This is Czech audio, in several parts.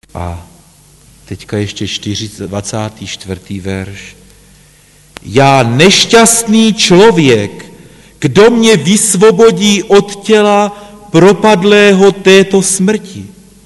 A teďka ještě 24. verš. Já nešťastný člověk, kdo mě vysvobodí od těla propadlého této smrti.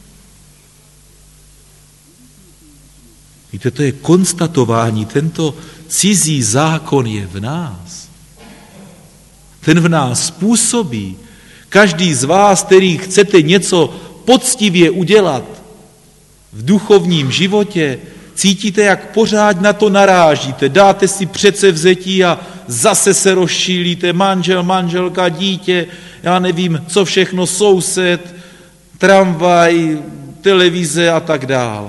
Víte, to je konstatování, tento cizí zákon je v nás. Ten v nás působí. Každý z vás, který chcete něco poctivě udělat v duchovním životě, cítíte, jak pořád na to narážíte. Dáte si předsevzetí a zase se rozšílíte. Manžel, manželka, dítě, já nevím, co všechno, soused, tramvaj, televize a tak dále.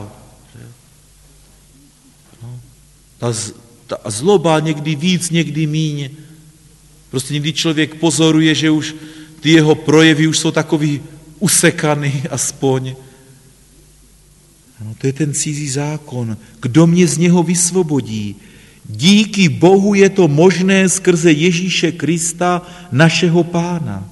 Ta zloba někdy víc, někdy míň. Prostě někdy člověk pozoruje, že už ty jeho projevy už jsou takový usekaný aspoň. No, to je ten cizí zákon. Kdo mě z něho vysvobodí? Díky Bohu je to možné skrze Ježíše Krista, našeho Pána.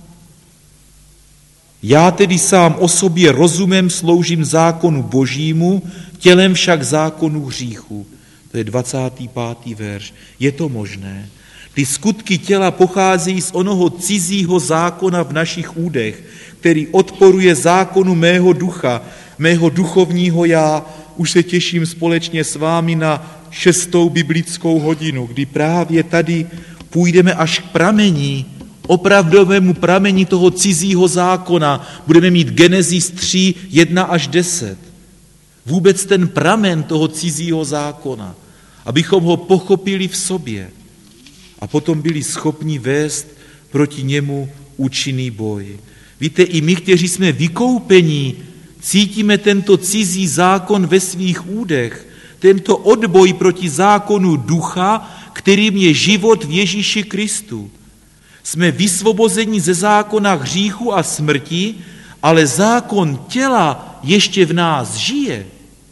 Já tedy sám o sobě rozumem sloužím zákonu Božímu, tělem však zákonu hříchu. To je 25. verš. Je to možné. Ty skutky těla pocházejí z onoho cizího zákona v našich údech, který odporuje zákonu mého ducha, mého duchovního já. Už se těším společně s vámi na 6. biblickou hodinu, kdy právě tady půjdeme až k pramení, opravdovému pramení toho cizího zákona. Budeme mít Genesis 3, 1 až 10. Vůbec ten pramen toho cizího zákona, abychom ho pochopili v sobě a potom byli schopni vést proti němu účinný boj. Víte, i my, kteří jsme vykoupení, cítíme tento cizí zákon ve svých údech, tento odboj proti zákonu ducha, kterým je život v Ježíši Kristu. Jsme vysvobozeni ze zákona hříchu a smrti, ale zákon těla ještě v nás žije.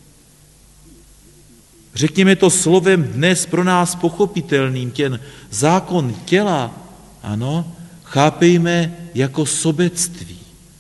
Řekněme to slovem dnes pro nás pochopitelným, ten zákon těla, ano, chápejme jako sobectví.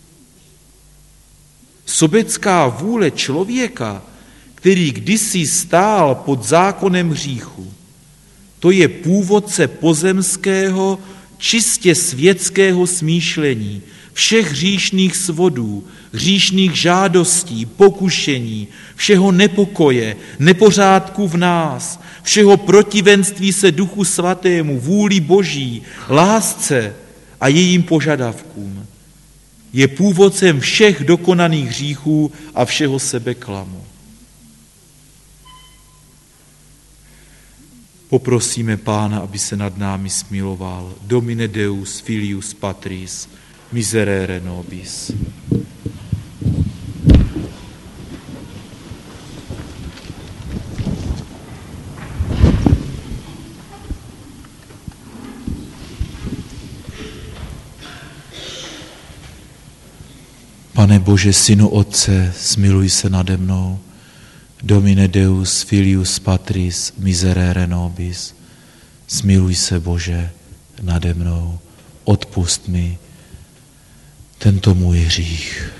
Sobecká vůle člověka, který kdysi stál pod zákonem hříchu, to je původce pozemského, čistě světského smýšlení, všech hříšných svodů, hříšných žádostí, pokušení, všeho nepokoje, nepořádku v nás, všeho protivenství se Duchu Svatému, vůli Boží, lásce a jejím požadavkům. Je původcem všech dokonaných hříchů a všeho sebeklamu. Poprosíme Pána, aby se nad námi smiloval. Domine Deus, Filius Patris, miserere nobis. Pane Bože, Synu Otce, smiluj se nade mnou. Domine Deus, Filius Patris, miserere nobis. Smiluj se, Bože, nade mnou. Odpusť mi tento můj hřích.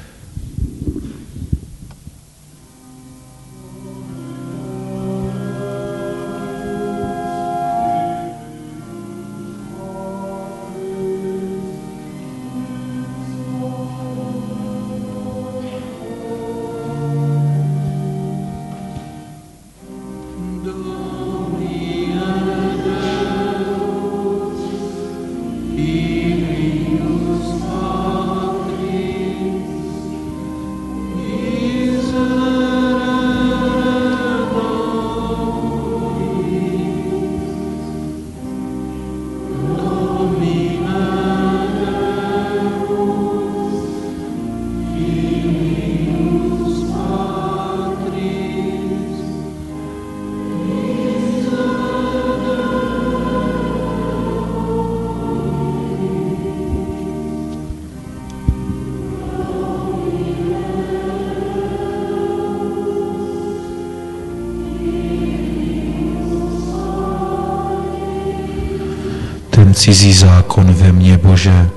Cizí zákon ve mně, Bože.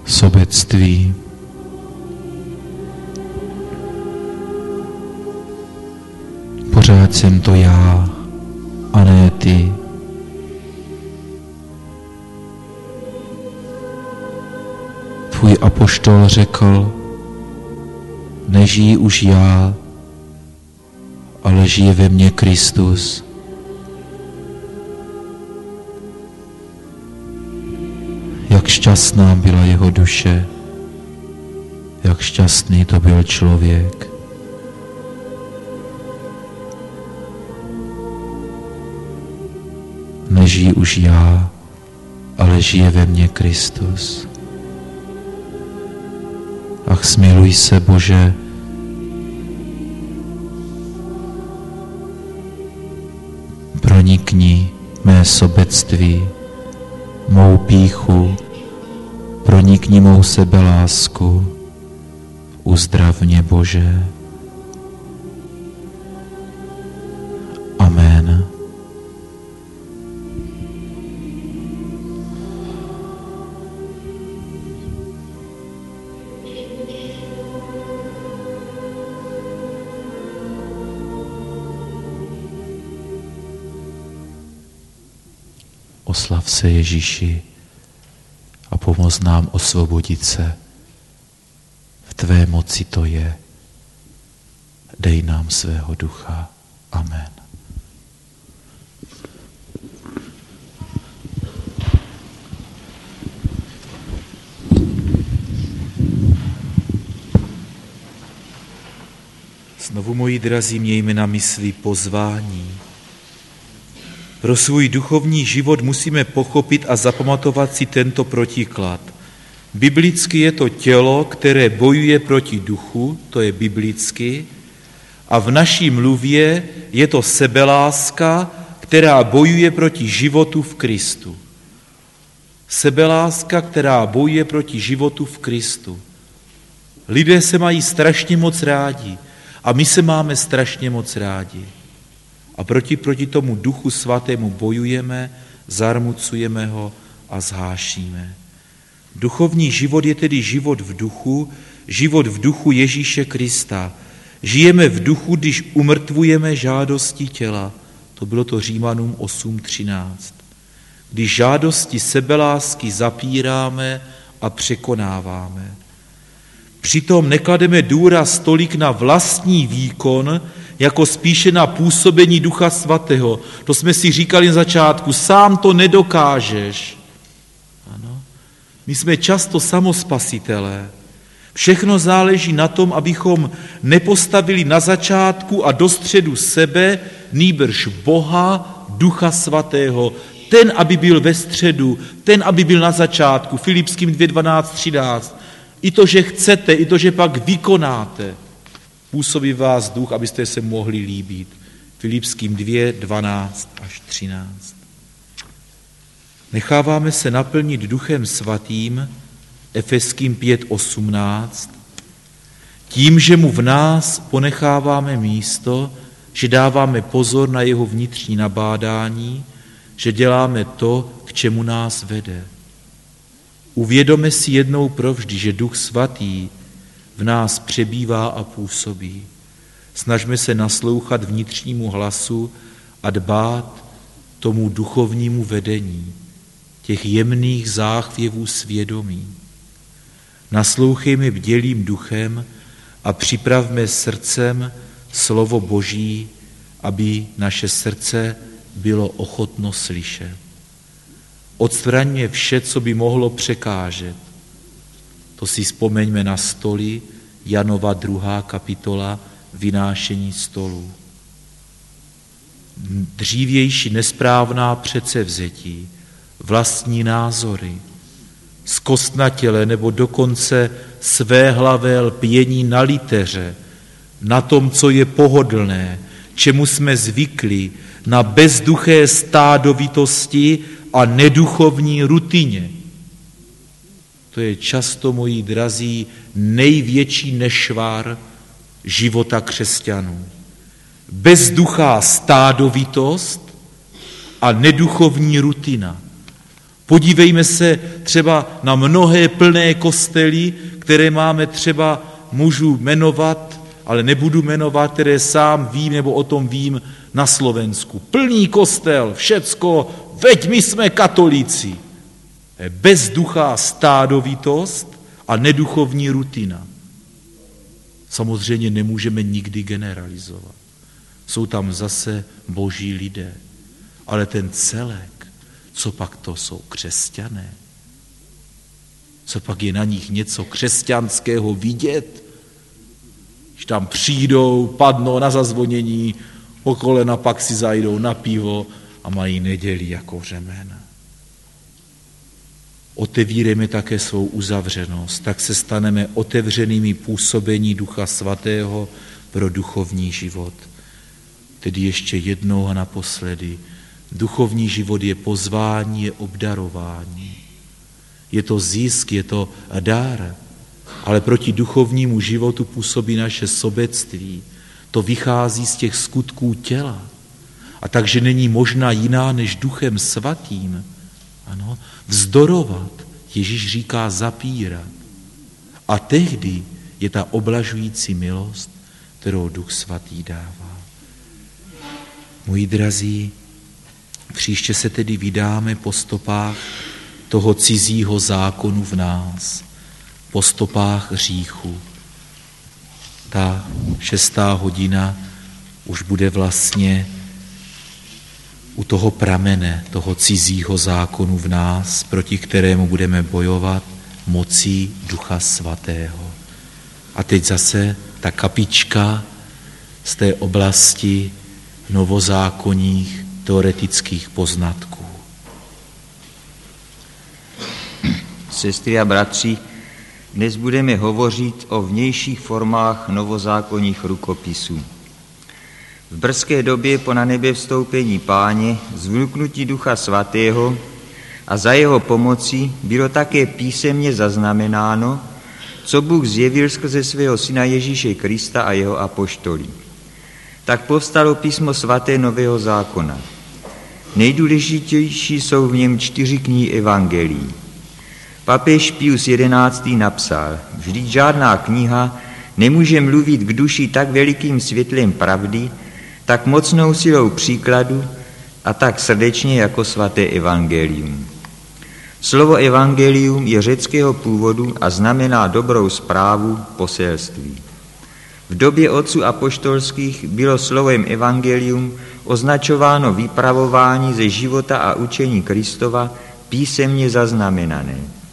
sobectví. Pořád jsem to já a ne ty. Tvůj apoštol řekl, nežijí už já, ale žije ve mně Kristus. Jak šťastná byla jeho duše, jak šťastný to byl člověk. Nežijí už já, ale žije ve mně Kristus. Ach, smiluj se, Bože, pronikni mé sobectví, mou pýchu, pronikni mou sebelásku, uzdrav mě, Bože. Amen. Oslav se, Ježíši, a pomoz nám osvobodit se. V tvé moci to je. Dej nám svého ducha. Amen. Znovu, moji drazí, mějme na mysli pozvání. Pro svůj duchovní život musíme pochopit a zapamatovat si tento protiklad. Biblicky je to tělo, které bojuje proti duchu, to je biblicky, a v naší mluvě je to sebeláska, která bojuje proti životu v Kristu. Sebeláska, která bojuje proti životu v Kristu. Lidé se mají strašně moc rádi a my se máme strašně moc rádi. A proti tomu Duchu Svatému bojujeme, zarmucujeme ho a zhášíme. Duchovní život je tedy život v duchu Ježíše Krista. Žijeme v duchu, když umrtvujeme žádosti těla. To bylo to Římanům 8.13. Když žádosti sebelásky zapíráme a překonáváme. Přitom neklademe důraz tolik na vlastní výkon, jako spíše na působení Ducha Svatého. To jsme si říkali na začátku, sám to nedokážeš. Ano. My jsme často samospasitelé. Všechno záleží na tom, abychom nepostavili na začátku a do středu sebe, nýbrž Boha, Ducha Svatého. Ten, aby byl ve středu, ten, aby byl na začátku. Filipským 2.12.13. I to, že chcete, i to, že pak vykonáte, působí vás duch, abyste se mohli líbit. Filipským 2.12-13. Necháváme se naplnit Duchem Svatým, Efeským 5.18, tím, že mu v nás ponecháváme místo, že dáváme pozor na jeho vnitřní nabádání, že děláme to, k čemu nás vede. Uvědomme si jednou provždy, že Duch Svatý v nás přebývá a působí. Snažme se naslouchat vnitřnímu hlasu a dbát tomu duchovnímu vedení, těch jemných záchvěvů svědomí. Naslouchejme bdělým duchem a připravme srdcem slovo Boží, aby naše srdce bylo ochotno slyšet. Odstraňme vše, co by mohlo překážet. To si vzpomeňme na stoly, Janova 2. kapitola, vynášení stolů. Dřívější nesprávná předsevzetí, vlastní názory, zkostnatělé nebo dokonce svéhlavé lpění na liteře, na tom, co je pohodlné, čemu jsme zvykli, na bezduché stádovitosti a neduchovní rutině. To je často, moji drazí, největší nešvar života křesťanů. Bezduchá stádovitost a neduchovní rutina. Podívejme se třeba na mnohé plné kostely, které máme třeba, můžu jmenovat, ale nebudu jmenovat, které sám vím nebo o tom vím na Slovensku. Plný kostel, všecko, veď my jsme katolíci. Bezduchá stádovitost a neduchovní rutina. Samozřejmě nemůžeme nikdy generalizovat. Jsou tam zase boží lidé. Ale ten celek, co pak to jsou křesťané? Co pak je na nich něco křesťanského vidět? Když tam přijdou, padnou na zazvonění, o kolena pak si zajdou na pivo a mají neděli jako řemena. Otevírejme také svou uzavřenost, tak se staneme otevřenými působení Ducha Svatého pro duchovní život. Tedy ještě jednou a naposledy. Duchovní život je pozvání, je obdarování. Je to zisk, je to dar, ale proti duchovnímu životu působí naše sobectví. To vychází z těch skutků těla. A takže není možná jiná než Duchem Svatým. Ano, vzdorovat, Ježíš říká zapírat. A tehdy je ta oblažující milost, kterou Duch Svatý dává. Moji drazí, příště se tedy vydáme po stopách toho cizího zákonu v nás, po stopách hříchu. Ta 6. hodina už bude vlastně u toho pramene, toho cizího zákonu v nás, proti kterému budeme bojovat mocí Ducha Svatého. A teď zase ta kapička z té oblasti novozákonních teoretických poznatků. Sestry a bratři, dnes budeme hovořit o vnějších formách novozákonních rukopisů. V brzké době po na nebe vstoupení Páně, zvluknutí Ducha Svatého a za jeho pomoci bylo také písemně zaznamenáno, co Bůh zjevil skrze svého Syna Ježíše Krista a jeho apoštolí. Tak povstalo písmo svaté Nového zákona. Nejdůležitější jsou v něm 4 knihy evangelií. Papež Pius XI. Napsal, vždyť žádná kniha nemůže mluvit k duši tak velikým světlem pravdy, tak mocnou silou příkladu a tak srdečně jako svaté evangelium. Slovo evangelium je řeckého původu a znamená dobrou zprávu, poselství. V době otců apoštolských bylo slovem evangelium označováno vypravování ze života a učení Kristova písemně zaznamenané.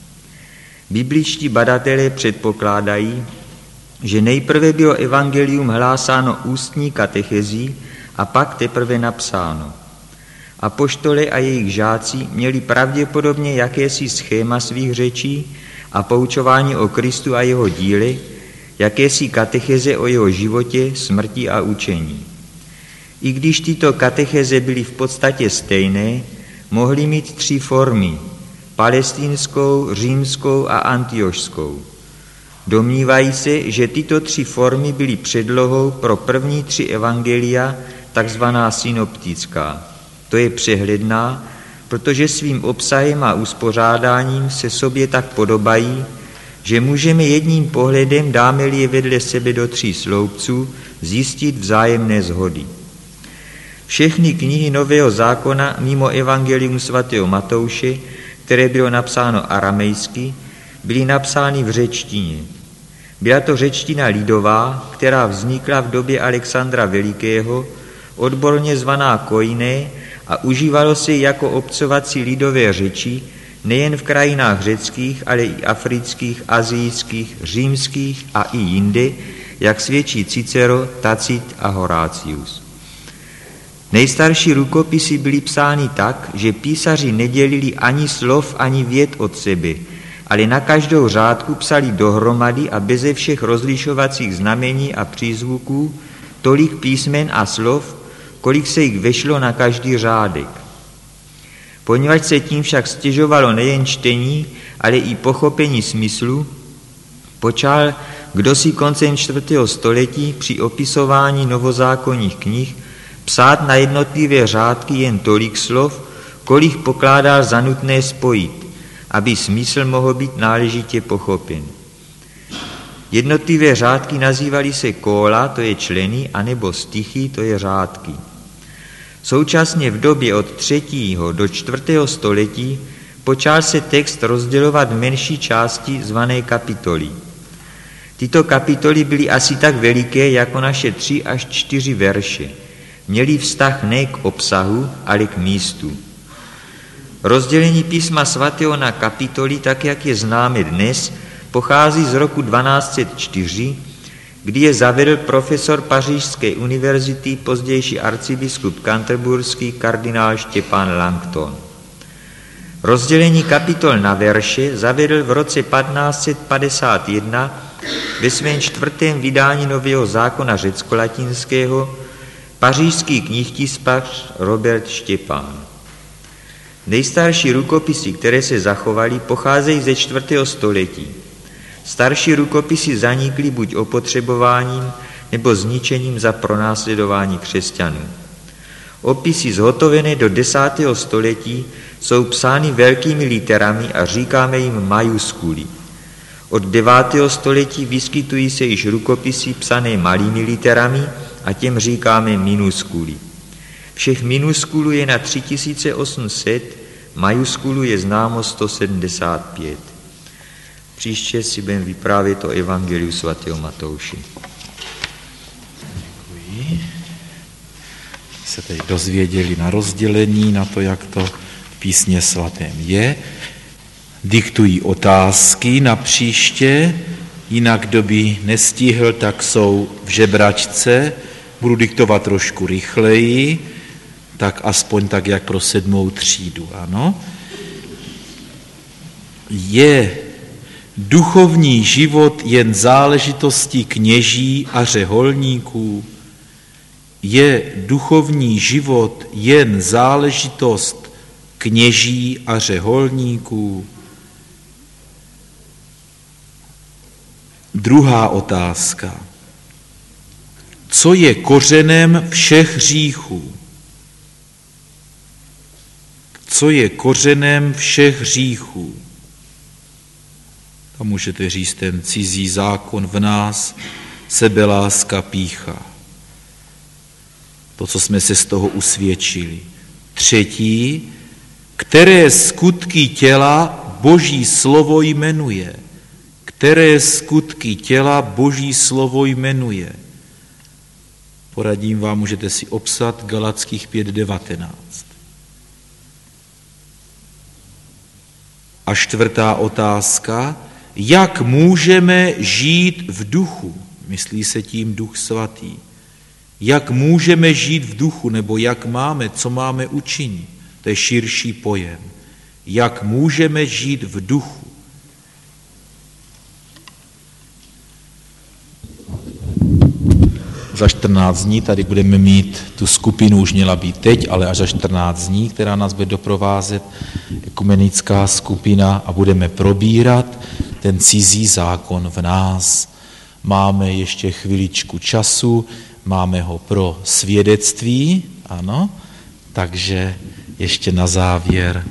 Bibličtí badatelé předpokládají, že nejprve bylo evangelium hlásáno ústní katechezí a pak teprve napsáno. Apoštole a jejich žáci měli pravděpodobně jakési schéma svých řečí a poučování o Kristu a jeho díle, jakési katecheze o jeho životě, smrti a učení. I když tyto katecheze byly v podstatě stejné, mohly mít 3 formy, palestinskou, římskou a antiošskou. Domnívají se, že tyto 3 formy byly předlohou pro první 3 evangelia, takzvaná synoptická. To je přehledná, protože svým obsahem a uspořádáním se sobě tak podobají, že můžeme jedním pohledem, dáme-li je vedle sebe do 3 sloupců, zjistit vzájemné shody. Všechny knihy Nového zákona mimo evangelium svatého Matouše, které bylo napsáno aramejsky, byly napsány v řečtině. Byla to řečtina lidová, která vznikla v době Alexandra Velikého, odborně zvaná koiné, a užívalo se jako obcovací lidové řeči nejen v krajinách řeckých, ale i afrických, asijských, římských a i jinde, jak svědčí Cicero, Tacit a Horácius. Nejstarší rukopisy byly psány tak, že písaři nedělili ani slov, ani vět od sebe, ale na každou řádku psali dohromady a beze všech rozlišovacích znamení a přízvuků tolik písmen a slov, kolik se jich vešlo na každý řádek. Poněvadž se tím však stěžovalo nejen čtení, ale i pochopení smyslu, počal kdosi koncem 4. století při opisování novozákonních knih psát na jednotlivé řádky jen tolik slov, kolik pokládal za nutné spojit, aby smysl mohl být náležitě pochopen. Jednotlivé řádky nazývaly se kóla, to je členy, anebo stichy, to je řádky. Současně v době od 3. do 4. století počal se text rozdělovat v menší části zvané kapitoly. Tyto kapitoly byly asi tak veliké jako naše 3 až 4 verše. Měly vztah ne k obsahu, ale k místu. Rozdělení písma svatého na kapitoly, tak jak je známe dnes, pochází z roku 1204, kdy je zavedl profesor Pařížské univerzity, pozdější arcibiskup Canterburský kardinál Štěpán Langton. Rozdělení kapitol na verše zavedl v roce 1551 ve svém 4. vydání Nového zákona řecko-latinského pařížský knihtiskař Robert Štěpán. Nejstarší rukopisy, které se zachovaly, pocházejí ze 4. století. Starší rukopisy zanikly buď opotřebováním nebo zničením za pronásledování křesťanů. Opisy zhotovené do 10. století jsou psány velkými literami a říkáme jim majuskuly. Od 9. století vyskytují se již rukopisy psané malými literami a těm říkáme minuskuly. Všech minuskulů je na 3800, majuskulů je známo 175. Příště si budeme vyprávět o evangeliu svatého Matouše. Děkuji. Se teď dozvěděli na rozdělení, na to, jak to v písmě svatém je. Diktují otázky na příště, jinak kdo by nestihl, tak jsou v žebračce. Budu diktovat trošku rychleji, tak aspoň tak, jak pro 7. třídu, ano. Je duchovní život jen záležitostí kněží a řeholníků? Je duchovní život jen záležitost kněží a řeholníků? Druhá otázka. Co je kořenem všech hříchů? Co je kořenem všech hříchů? A můžete říct ten cizí zákon v nás, sebeláska, pýcha. To, co jsme se z toho usvědčili. Třetí, které skutky těla Boží slovo jmenuje. Které skutky těla Boží slovo jmenuje. Poradím vám, můžete si obsat Galatských 5:19. A čtvrtá otázka, jak můžeme žít v duchu? Myslí se tím Duch Svatý. Jak můžeme žít v duchu, nebo jak máme, co máme učinit? To je širší pojem. Jak můžeme žít v duchu? Za 14 dní tady budeme mít, tu skupinu už měla být teď, ale až za 14 dní, která nás bude doprovázet, ekumenická skupina, a budeme probírat ten cizí zákon v nás. Máme ještě chviličku času, máme ho pro svědectví, ano, takže ještě na závěr.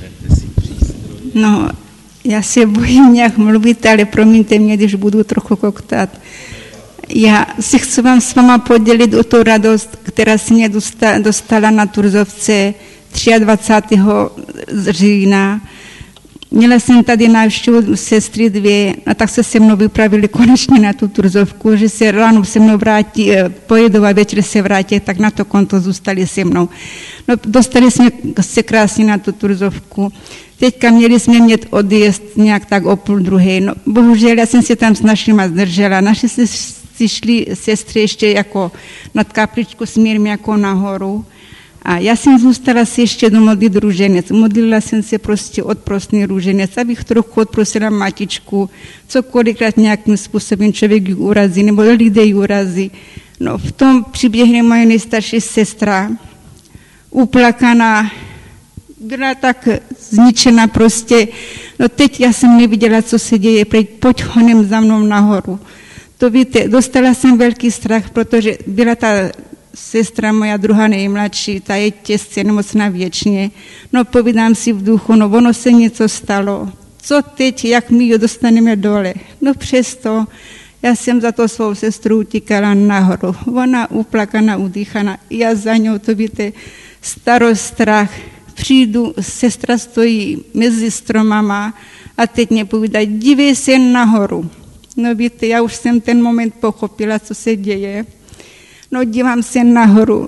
No, já se bojím nějak mluvit, ale promiňte mě, když budu trochu koktat. Já si chci vám s váma podělit o tu radost, která se mě dostala na Turzovce 23. října. Měla jsem tady návštěvu sestry 2 a tak se mnou vypravili konečně na tu Turzovku, že se ráno se mnou vrátí, pojedou a večer se vrátí, tak na to konto zůstali se mnou. No, dostali jsme se krásně na tu Turzovku. Teďka měli jsme mít odjezd nějak tak o 12:30. No, bohužel já jsem se tam s našima zdržela. Naši si šli sestry ještě jako nad kapličku směrem jako nahoru. A já jsem zůstala si ještě domodlit růženec. Modlila jsem se prostě odprosný růženec, abych trochu odprosila matičku, cokolikrát nějakým způsobem člověk ji urazí, nebo lidé ji urazí. No, v tom přiběhne moje nejstarší sestra, uplakaná, byla tak zničena prostě. No teď já jsem neviděla, co se děje, pojď honem za mnou nahoru. To víte, dostala jsem velký strach, protože byla ta sestra moja druhá nejmladší, ta je těžce nemocná věčně. No povídám si v duchu, no ono se něco stalo. Co teď, jak my ji dostaneme dole? No přesto já jsem za to svou sestru utíkala nahoru. Ona uplakaná, udýchaná. Já za ňou, to víte, starost, strach. Přijdu, sestra stojí mezi stromama a teď mě povídá, dívej se nahoru. No víte, já už jsem ten moment pochopila, co se děje. No dívám se nahoru.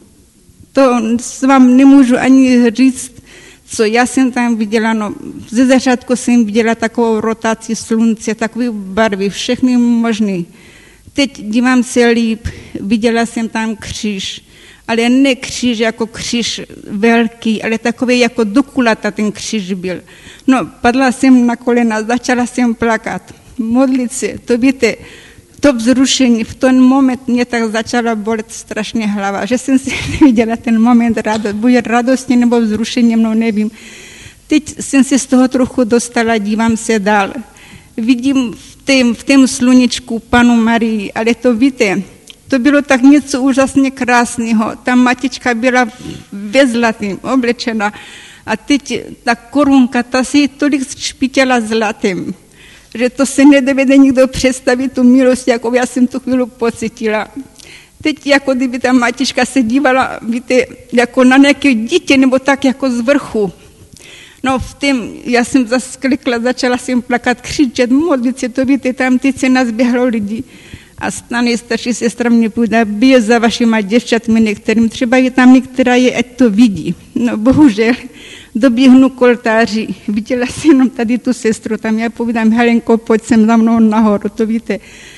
To vám nemůžu ani říct, co já jsem tam viděla. No, ze začátku jsem viděla takovou rotaci slunce, takové barvy, všechny možné. Teď dívám se líp, viděla jsem tam kříž, ale ne kříž jako kříž velký, ale takový jako dokulata ten kříž byl. No, padla jsem na kolena, začala jsem plakat, modlit se, to víte, to vzrušení, v ten moment mě tak začala bolet strašně hlava, že jsem si neviděla ten moment buď radostně nebo vzrušení, no nevím. Teď jsem se z toho trochu dostala, dívám se dál. Vidím v tém sluníčku Panu Marii, ale to víte, to bylo tak něco úžasně krásného. Ta matička byla ve zlatým oblečena a teď ta korunka, ta si tolik špítila zlatým, že to se nedovede nikdo představit, tu milost, jako já jsem tu chvíli pocítila. Teď jako kdyby ta matička se dívala, víte, jako na nějaké dítě, nebo tak jako z vrchu. No v tom, já jsem zasklikla, začala jsem plakat, křičet, modlit se, to víte, tam teď se nás běhlo lidi. A stane starší sestra mě půjde, bije za vašima děvčatmi některým, třeba je tam některá je, ať to vidí. No bohužel, doběhnu k oltáři, viděla jsem jenom tady tu sestru, tam já povídám, Helenko, pojď sem za mnou nahoru, to víte.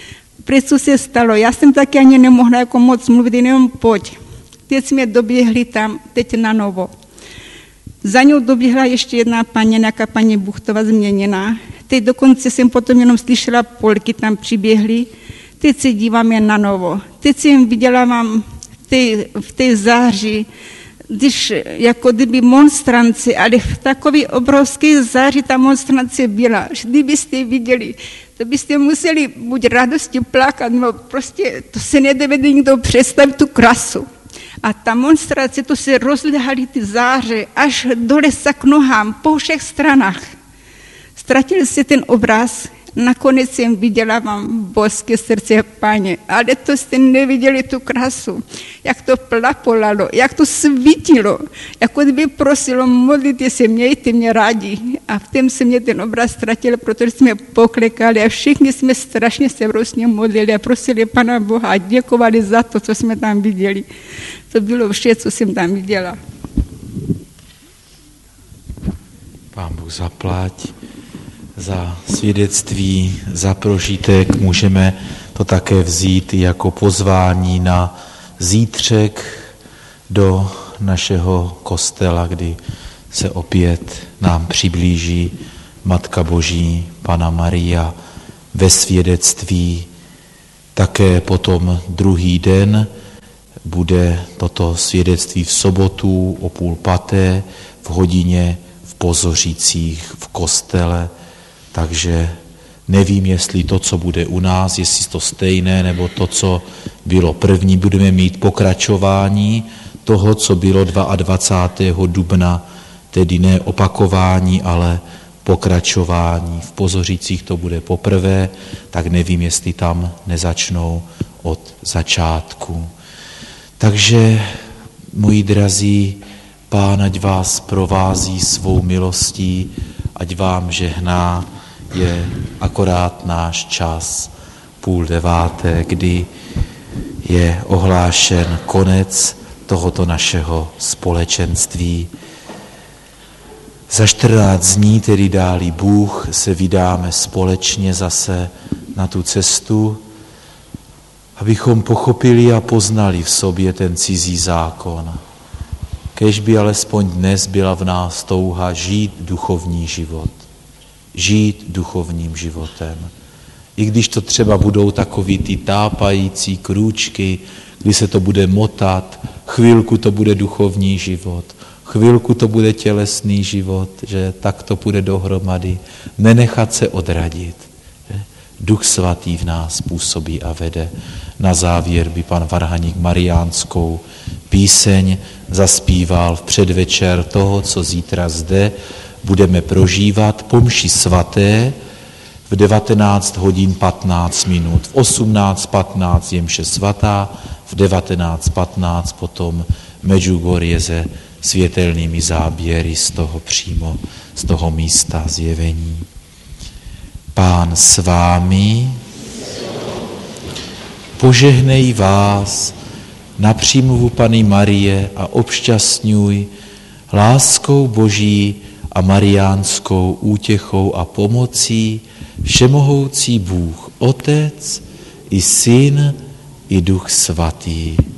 Co se stalo, já jsem taky ani nemohla jako moc mluvit, jenom pojď. Teď jsme doběhli tam, teď na novo. Za ňou doběhla ještě jedna paní, nějaká paní Buchtová změněná. Teď dokonce jsem potom jenom slyšela Polky, tam přiběhly. Teď se díváme na novo. Teď jsem viděla vám v té záři, když jako kdyby monstrance, ale v takové obrovské záři ta monstrance byla. Kdybyste viděli, to byste museli buď radosti plakat, no prostě to se nedovede nikdo představit tu krasu. A ta monstrace, to se rozlehaly ty záře až dole k nohám, po všech stranách. Ztratil se ten obraz, nakonec jsem viděla vám božské srdce Páně, ale to jste neviděli tu krasu, jak to plapolalo, jak to svítilo, jako kdyby prosilo, modlite se, mějte mě rádi. A v tom se mě ten obraz ztratil, protože jsme poklekali a všichni jsme strašně se vlastně modlili a prosili Pana Boha a děkovali za to, co jsme tam viděli. To bylo vše, co jsem tam viděla. Pán Bůh zaplať za svědectví, za prožitek. Můžeme to také vzít jako pozvání na zítřek do našeho kostela, kdy se opět nám přiblíží Matka Boží, Panna Maria ve svědectví. Také potom druhý den bude toto svědectví v sobotu o 4:30 v hodině v Pozořicích v kostele. Takže nevím, jestli to, co bude u nás, jestli to stejné, nebo to, co bylo první, budeme mít pokračování toho, co bylo 22. dubna, tedy ne opakování, ale pokračování. V Pozořicích to bude poprvé, tak nevím, jestli tam nezačnou od začátku. Takže, moji drazí, Pán ať vás provází svou milostí, ať vám žehná, je akorát náš čas 8:30, kdy je ohlášen konec tohoto našeho společenství. Za 14 dní, tedy dá-li Bůh, se vydáme společně zase na tu cestu, abychom pochopili a poznali v sobě ten cizí zákon. Kéž by alespoň dnes byla v nás touha žít duchovní život. Žít duchovním životem. I když to třeba budou takový ty tápající krůčky, kdy se to bude motat, chvilku to bude duchovní život, chvilku to bude tělesný život, že tak to půjde dohromady. Nenechat se odradit. Duch Svatý v nás působí a vede. Na závěr by pan varhaník mariánskou píseň zaspíval v předvečer toho, co zítra zde budeme prožívat po mši svaté v 19 hodin 15 minut. V 18:15 je mše svatá, v 19:15 potom Medjugorje se světelnými záběry z toho místa zjevení. Pán s vámi, požehnej vás na přímluvu Panny Marie a obšťastňuj láskou Boží a mariánskou útěchou a pomocí všemohoucí Bůh, Otec i Syn i Duch Svatý.